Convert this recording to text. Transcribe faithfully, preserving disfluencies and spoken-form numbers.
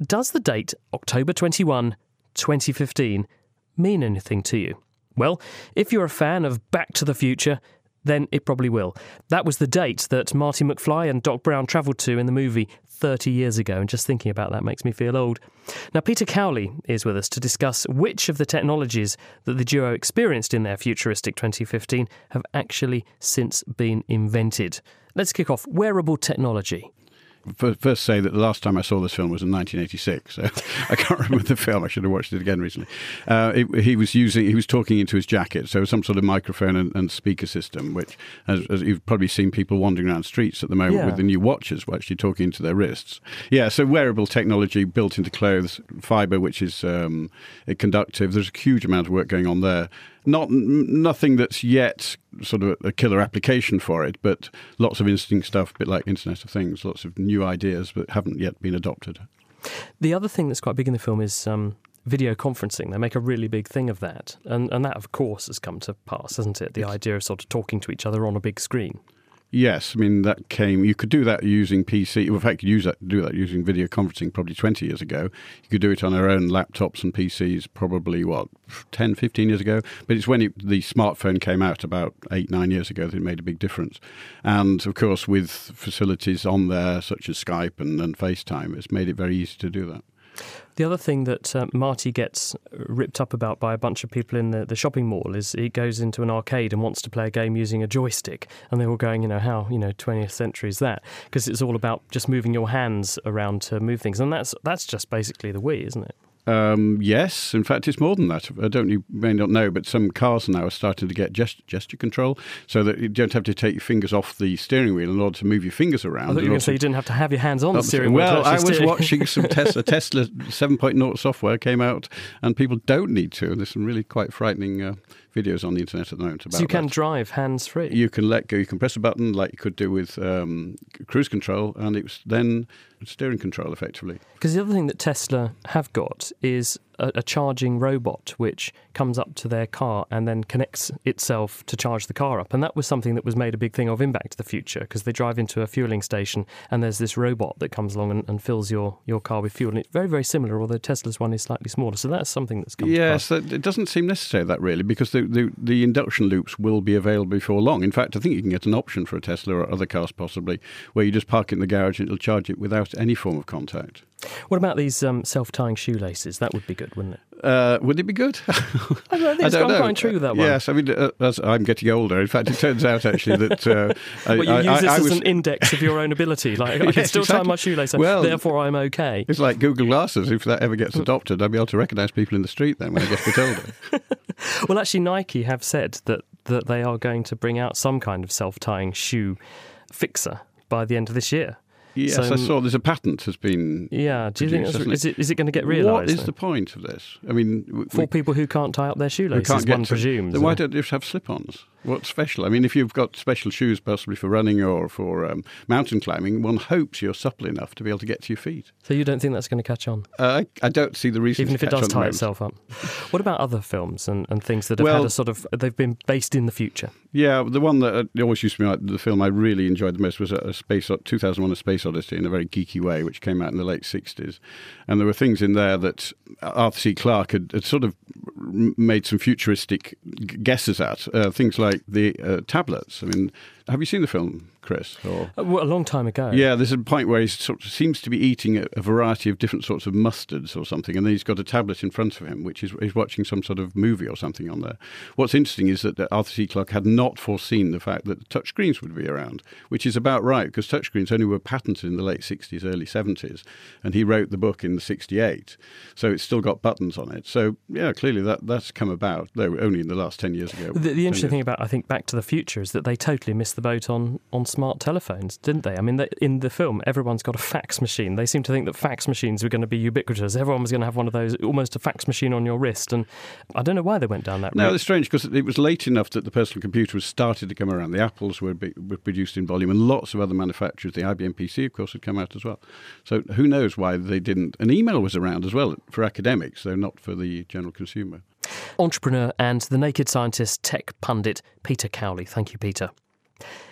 does the date October twenty-first, twenty fifteen mean anything to you? Well, if you're a fan of Back to the Future, then it probably will. That was the date that Marty McFly and Doc Brown travelled to in the movie thirty years ago, and just thinking about that makes me feel old. Now, Peter Cowley is with us to discuss which of the technologies that the duo experienced in their futuristic twenty fifteen have actually since been invented. Let's kick off. Wearable technology. First say that the last time I saw this film was in nineteen eighty-six, so I can't remember the film. I should have watched it again recently. Uh, it, he was using, he was talking into his jacket, so some sort of microphone and, and speaker system, which, as, as you've probably seen people wandering around streets at the moment yeah. with the new watches, were actually talking into their wrists. Yeah, so wearable technology built into clothes, fibre, which is um, conductive. There's a huge amount of work going on there. Not n- nothing that's yet sort of a killer application for it, but lots of interesting stuff, a bit like Internet of Things, lots of new ideas that haven't yet been adopted. The other thing that's quite big in the film is um, video conferencing. They make a really big thing of that. And, and that, of course, has come to pass, hasn't it? The it's, idea of sort of talking to each other on a big screen. Yes, I mean, that came, you could do that using P C, well, in fact, you could use that, do that using video conferencing probably twenty years ago. You could do it on our own laptops and P Cs probably, what, ten, fifteen years ago? But it's when it, the smartphone came out about eight, nine years ago that it made a big difference. And, of course, with facilities on there, such as Skype and, and FaceTime, it's made it very easy to do that. The other thing that uh, Marty gets ripped up about by a bunch of people in the, the shopping mall is he goes into an arcade and wants to play a game using a joystick. And they're all going, you know, how, you know, twentieth century is that? Because it's all about just moving your hands around to move things. And that's that's just basically the Wii, isn't it? Um, yes, in fact, it's more than that. I don't, you may not know, but some cars now are starting to get gest- gesture control, so that you don't have to take your fingers off the steering wheel in order to move your fingers around. I thought you were going to say you didn't have to have your hands on the steering wheel. Well, I was steering. watching some Tesla, Tesla seven point oh software came out, and people don't need to. There's some really quite frightening uh, videos on the internet at the moment about that. So you can that. drive hands-free? You can let go. You can press a button like you could do with um, cruise control, and it's then steering control, effectively. Because the other thing that Tesla have got is a, a charging robot which comes up to their car and then connects itself to charge the car up. And that was something that was made a big thing of in Back to the Future, because they drive into a fueling station and there's this robot that comes along and, and fills your, your car with fuel. And it's very, very similar, although Tesla's one is slightly smaller. So that's something that's come yes, to pass. Yes, it doesn't seem necessary, that really, because the, the, the induction loops will be available before long. In fact, I think you can get an option for a Tesla or other cars possibly, where you just park it in the garage and it'll charge it without any form of contact. What about these um, self-tying shoelaces? That would be good, wouldn't it? Uh, would it be good? I don't, I think it's quite intrigued with that one. Yes, I mean, uh, as I'm getting older, in fact, it turns out actually that... Uh, well, you I, use I, this I as was... an index of your own ability. Like, I yes, can still exactly. tie my shoelace, well, therefore I'm okay. It's like Google Glasses. If that ever gets adopted, I'll be able to recognise people in the street then when I get a bit older. Well, actually, Nike have said that, that they are going to bring out some kind of self-tying shoe fixer by the end of this year. Yes, so, I saw there's a patent has been Yeah, do you produced, think, that's, is it, is it going to get realised? What is though? the point of this? I mean... For we, people who can't tie up their shoelaces, can't get one to, presumes. Then why don't you just have slip-ons? What's special? I mean, if you've got special shoes possibly for running or for um, mountain climbing, one hopes you're supple enough to be able to get to your feet. So you don't think that's going to catch on? Uh, I, I don't see the reason Even if to it catch does on tie itself up. What about other films and, and things that have well, had a sort of... They've been based in the future? Yeah, the one that always used to be like the film I really enjoyed the most was a Space two thousand one: A Space Odyssey in a very geeky way, which came out in the late sixties. And there were things in there that Arthur C. Clarke had, had sort of made some futuristic guesses at. Uh, things like the uh, tablets. I mean, have you seen the film, Chris? Or... Uh, well, a long time ago. Yeah, there's a point where he sort of seems to be eating a, a variety of different sorts of mustards or something, and then he's got a tablet in front of him, which is he's watching some sort of movie or something on there. What's interesting is that Arthur C. Clarke had not foreseen the fact that touchscreens would be around, which is about right, because touchscreens only were patented in the late sixties, early seventies, and he wrote the book in the sixty-eight, so it's still got buttons on it. So, yeah, clearly that, that's come about, though only in the last ten years ago. The, the interesting thing about, I think, Back to the Future is that they totally missed the boat on, on smart telephones, didn't they? I mean, they, in the film, everyone's got a fax machine. They seem to think that fax machines were going to be ubiquitous. Everyone was going to have one of those, almost a fax machine on your wrist, and I don't know why they went down that route. No, it's strange, because it was late enough that the personal computer was started to come around. The Apples were, be, were produced in volume, and lots of other manufacturers, the I B M P C, of course, had come out as well. So who knows why they didn't. And email was around as well for academics, though not for the general consumer. Entrepreneur and the Naked Scientist tech pundit, Peter Cowley. Thank you, Peter.